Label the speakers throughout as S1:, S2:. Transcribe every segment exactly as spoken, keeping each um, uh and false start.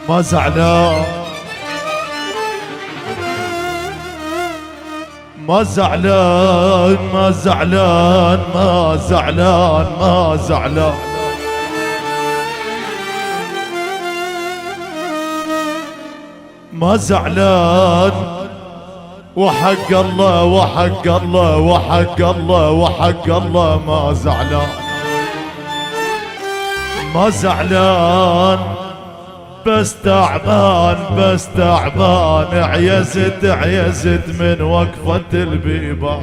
S1: ما زعلان ما زعلان ما زعلان ما زعلان ما زعلان ما زعلان وحق الله وحق الله وحق الله وحق الله ما زعلان ما زعلان بس تعبان بس تعبان عيزت عيزت من وقفة البيبان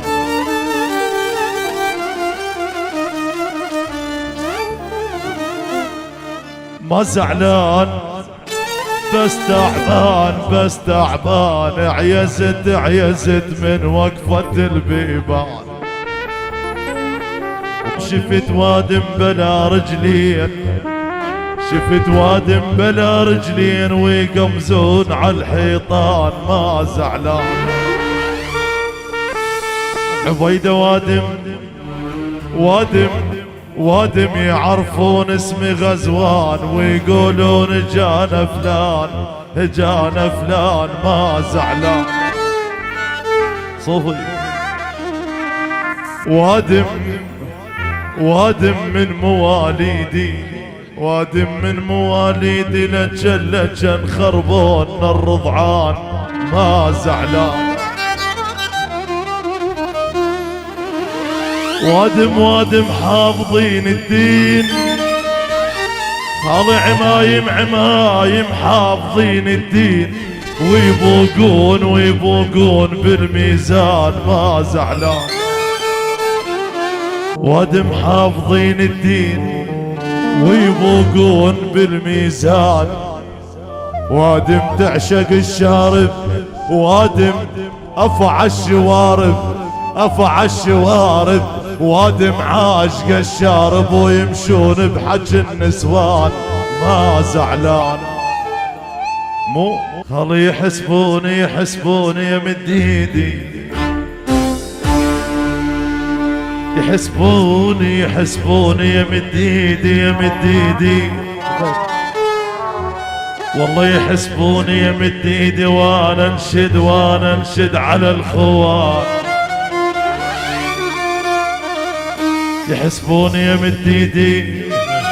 S1: ما زعلان بس تعبان بس تعبان عيزت عيزت من وقفة البيبان شفت وادم بلا رجلين شفت وادم بلا رجلين ويقمزون على الحيطان ما زعلان عبيدة وادم وادم وادم يعرفون اسمي غزوان ويقولون جانا فلان جانا فلان ما زعلان صوفي وادم وادم من مواليدي وادم من مواليدي لجن لجن خربون الرضعان ما زعلان وادم وادم حافظين الدين هذا عمايم عمايم حافظين الدين ويبوقون ويبوقون بالميزان ما زعلان وادم حافظين الدين ويبوقون بالميزان وادم تعشق الشارب وادم افع الشوارب افع الشوارب وادم عاشق الشارب ويمشون بحج النسوان ما زعلان مو خلي يحسبوني يحسبوني يمد ايدي يحسبوني يحسبوني يمد ايدي يمد ايدي والله يحسبوني يمد ايدي وانا انشد وانا انشد على الخوان يحسبوني يمد ايدي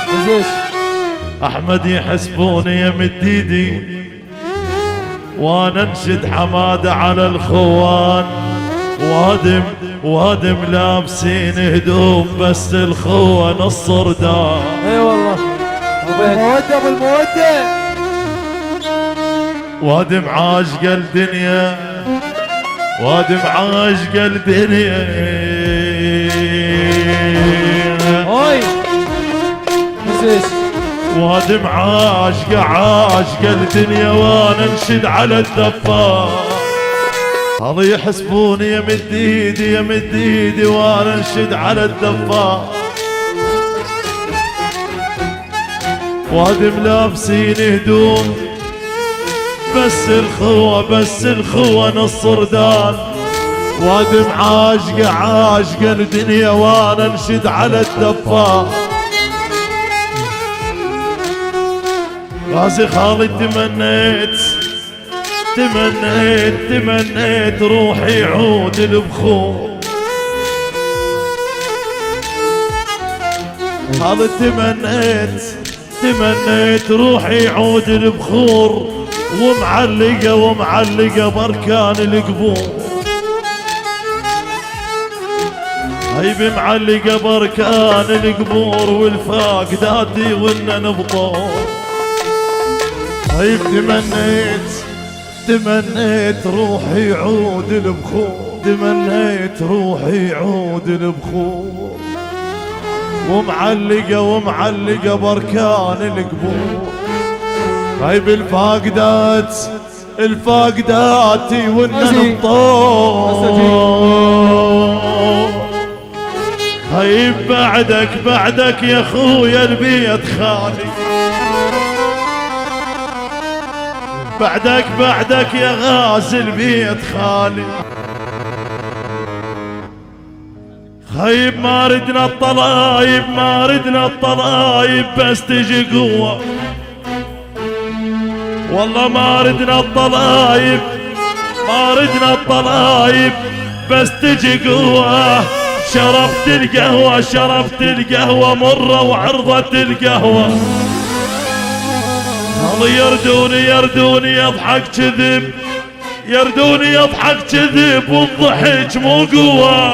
S1: احمد يحسبوني يمد ايدي وانا انشد حماده على الخوان وادم وادم لابسين هدوم بس الخوة نص ردان
S2: اي والله المودة ابو المودة
S1: وادم عاشق الدنيا وادم عاشق الدنيا
S2: هاي مزيش
S1: وادم عاشق عاشق الدنيا وانا انشد على الدفار هذا يحسبوني يمد ايدي يمد ايدي وانا انشد على الدفار وادم لابسين هدوم بس الخوة بس الخوة نص ردان وادم عاشق عاشق الدنيا وانا انشد على الدفار غازي خالد تمنيت تمنيت تمنيت روحي يعود البخور هذا تمنيت تمنيت روحي يعود البخور ومعلقة ومعلقة بركان القبور هيب معلقة بركان القبور والفاقداتي وإن نبطور هيب تمنيت تمنيت روحي يعود البخور تمنيت روحي يعود البخور ومعلقة ومعلقة بركان القبور هاي بالفاقدات الفاقداتي والنطور هاي بعدك بعدك يا خويا البيت خالي بعدك بعدك يا غازي البيت خالي خيب ما ردنا الطلايب ما ردنا الطلايب بس تجي قوة والله ما ردنا الطلايب ما ردنا الطلايب بس تجي قوة. شربت القهوة شربت القهوة مرة وعرضت القهوة. الله يردوني يردوني يضحك كذب يردوني يضحك كذب والضحك مو قوة.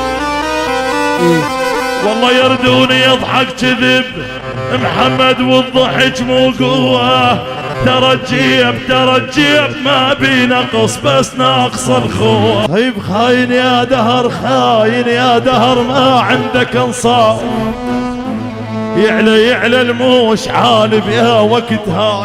S1: والله يردوني يضحك كذب محمد والضحك مو قوة. ترى الجيب ترى الجيب ما بي نقص بس ناقص الخوة. طيب خاين يا دهر خاين يا دهر ما عندك انصاف. يعلى يعلى الموش عالب يا وقت هاي.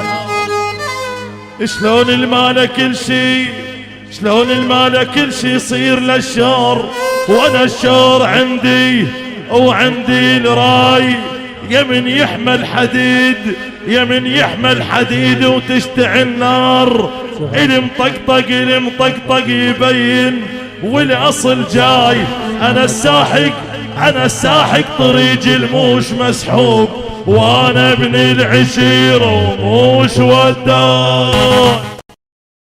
S1: شلون المال كل شي شلون المال كل شي يصير للشار وانا الشار عندي وعندي الراي. يمن يحمل حديد يمن يحمل حديد وتشتعل نار. المطقطق المطقطق يبين والاصل جاي. انا الساحق انا الساحق طريق الموش مسحوق وانا ابن العشير وموش وداي.